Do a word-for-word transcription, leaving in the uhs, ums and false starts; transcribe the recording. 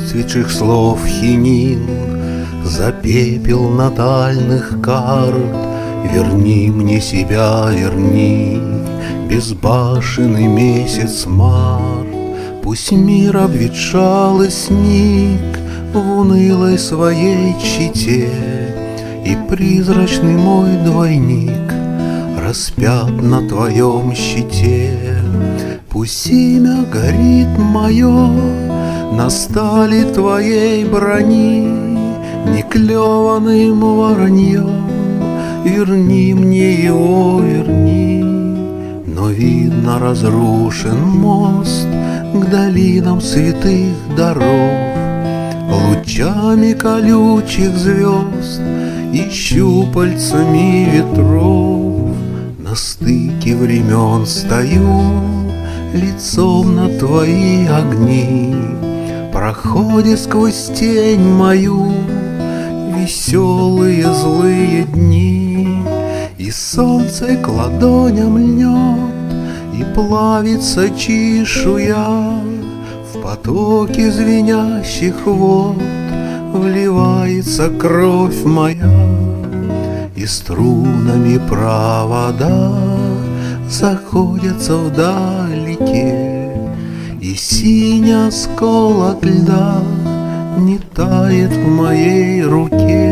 выцветших слов хинин, за пепел натальных карт. Верни мне себя, верни, безбашенный месяц март. Пусть мир обветшал и сник в унылой своей чите, и призрачный мой двойник распят на твоем щите. Пусть имя горит мое на стали твоей брони, неклеванным вороньем. Верни мне его, верни. Но видно, разрушен мост к долинам святых даров. Лучами колючих звезд и щупальцами ветров на стыке времен стою, лицом на твои огни. Проходят сквозь тень мою веселые злые дни, и солнце к ладоням льнет, и плавится чешуя. В потоке звенящих вод вливается кровь моя, и струнами провода заходятся вдалеке, и синий осколок льда не тает в моей руке.